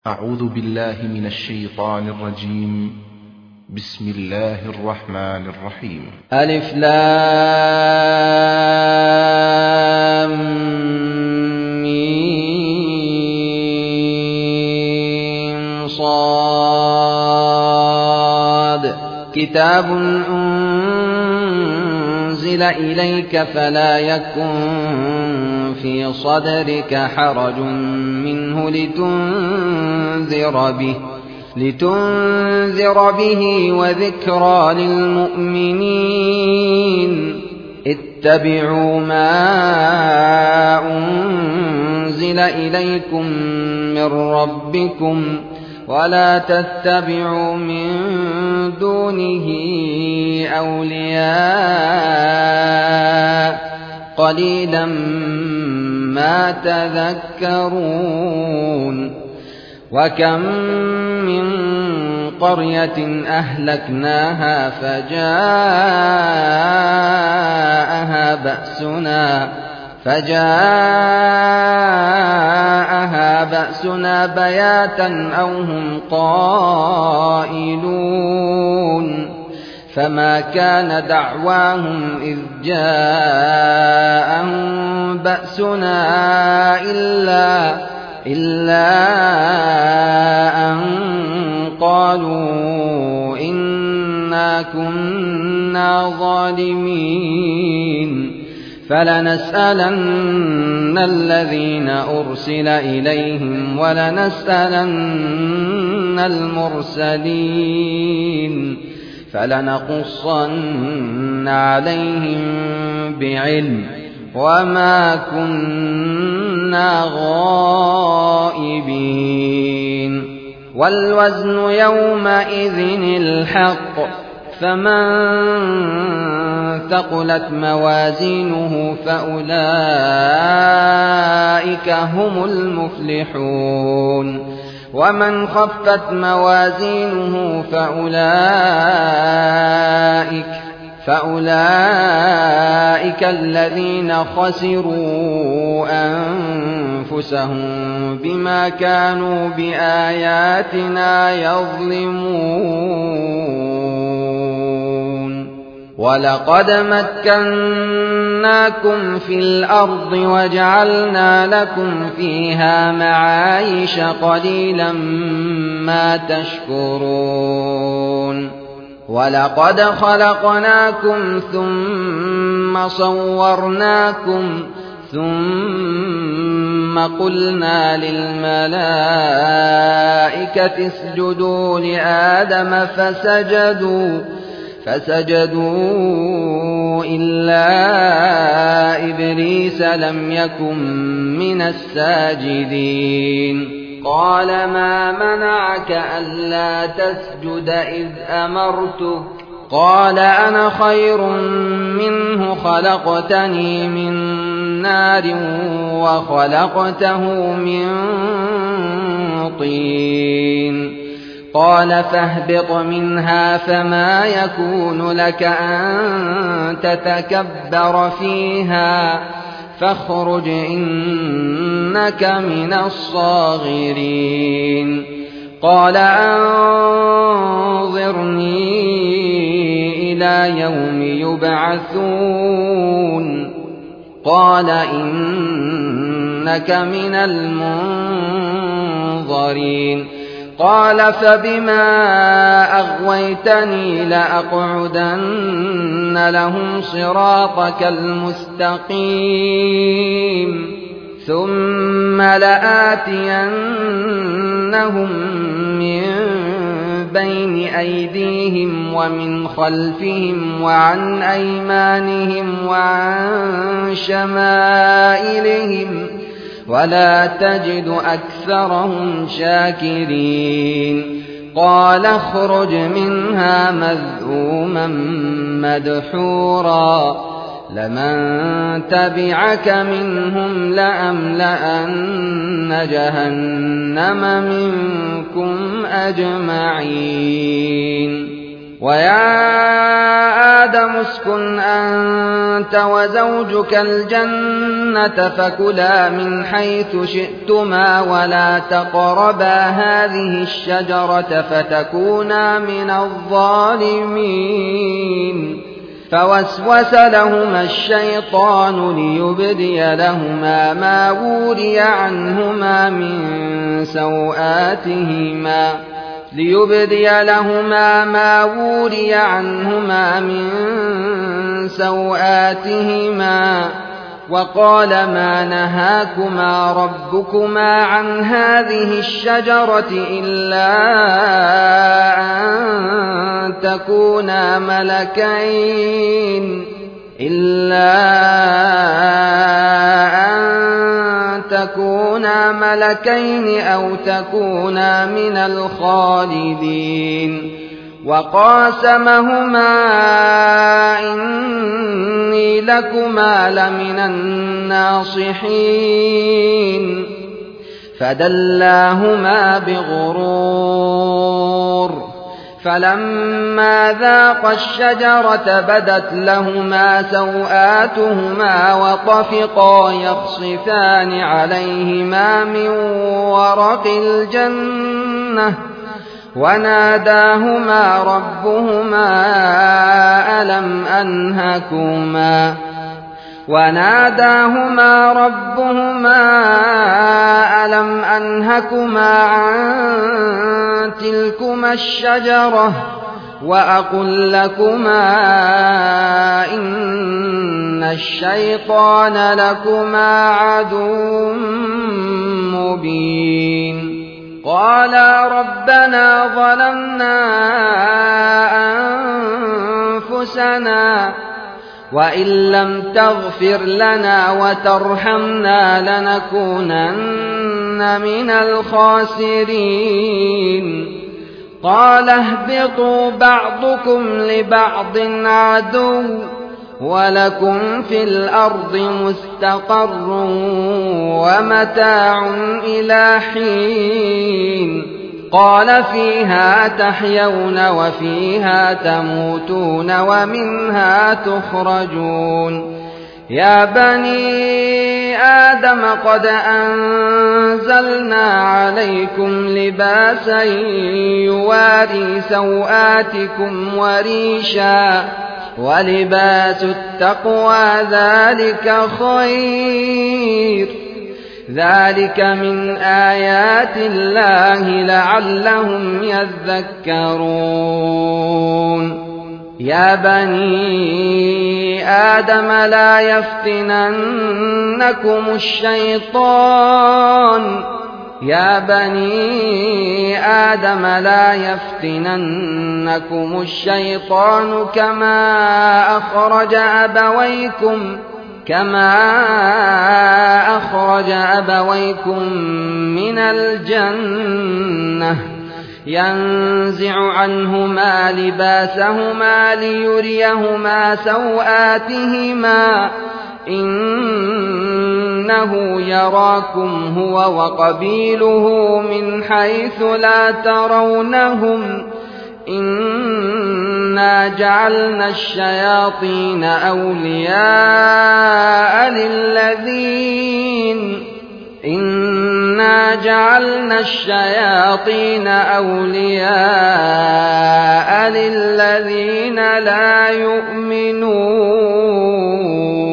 أعوذ بالله من الشيطان الرجيم. بسم الله الرحمن الرحيم. ألف لام ميم صاد كتاب أنزل إليك فلا يكن في صدرك حرج منه لتنذر به وذكرى للمؤمنين. اتبعوا ما أنزل إليكم من ربكم ولا تتبعوا من دونه أولياء قليلا ما تذكرون. وكم من قرية أهلكناها فجاءها بأسنا بياتا أو هم قائلون. فما كان دعواهم إذ جاءهم بأسنا إلا أن قالوا إنا كنا ظالمين. فلنسألن الذين أرسل إليهم ولنسألن المرسلين فلنقصن عليهم بعلم وما كنا غائبين. والوزن يومئذ الحق فمن ثقلت موازينه فأولئك هم المفلحون. ومن خفت موازينه فأولئك الذين خسروا أنفسهم بما كانوا بآياتنا يظلمون. ولقد مكناكم في الأرض وجعلنا لكم فيها معايش قليلا ما تشكرون. ولقد خلقناكم ثم صورناكم ثم قلنا للملائكة اسجدوا لآدم فسجدوا إلا إبليس لم يكن من الساجدين. قال ما منعك ألا تسجد إذ أمرتك؟ قال أنا خير منه خلقتني من نار وخلقته من طين. قال فاهبط منها فما يكون لك أن تتكبر فيها فاخرج إنك من الصاغرين. قال أنظرني إلى يوم يبعثون. قال إنك من المنظرين. قال فبما أغويتني لأقعدن لهم صراطك المستقيم ثم لآتينهم من بين أيديهم ومن خلفهم وعن أيمانهم وعن شمائلهم ولا تجد أكثرهم شاكرين. قال اخرج منها مذءوما مدحورا لمن تبعك منهم لأملأن جهنم منكم أجمعين. ويا آدم اسكن أنت وزوجك الجنة فكلا من حيث شئتما ولا تقربا هذه الشجرة فتكونا من الظالمين فوسوس لهما الشيطان ليبدي لهما ما وري عنهما من سوآتهما وقال ما نهاكما ربكما عن هذه الشجرة إلا أن تكونا ملكين أو تكونا من الخالدين وقاسمهما إني لكما لمن الناصحين فدلاهما بغرور فلما ذاقا الشجرة بدت لهما سوآتهما وطفقا يخصفان عليهما من ورق الجنة وناداهما ربهما ألم أنهكما عن تلكما الشجرة وأقل لكما إن الشيطان لكما عدو مبين قالا ربنا ظلمنا أنفسنا وإن لم تغفر لنا وترحمنا لنكونن من الخاسرين قال اهبطوا بعضكم لبعض عدو ولكم في الأرض مستقر ومتاع إلى حين قال فيها تحيون وفيها تموتون ومنها تخرجون يا بني آدم قد أنزلنا عليكم لباسا يواري سوآتكم وريشا ولباس التقوى ذلك خير ذلك من آيات الله لعلهم يذكرون يا بني آدم لا يفتننكم الشيطان كما أخرج أبويكم من الجنة ينزع عنهما لباسهما ليريهما سوآتهما إنه يراكم هو وقبيله من حيث لا ترونهم إنا جعلنا الشياطين أولياء للذين لا يؤمنون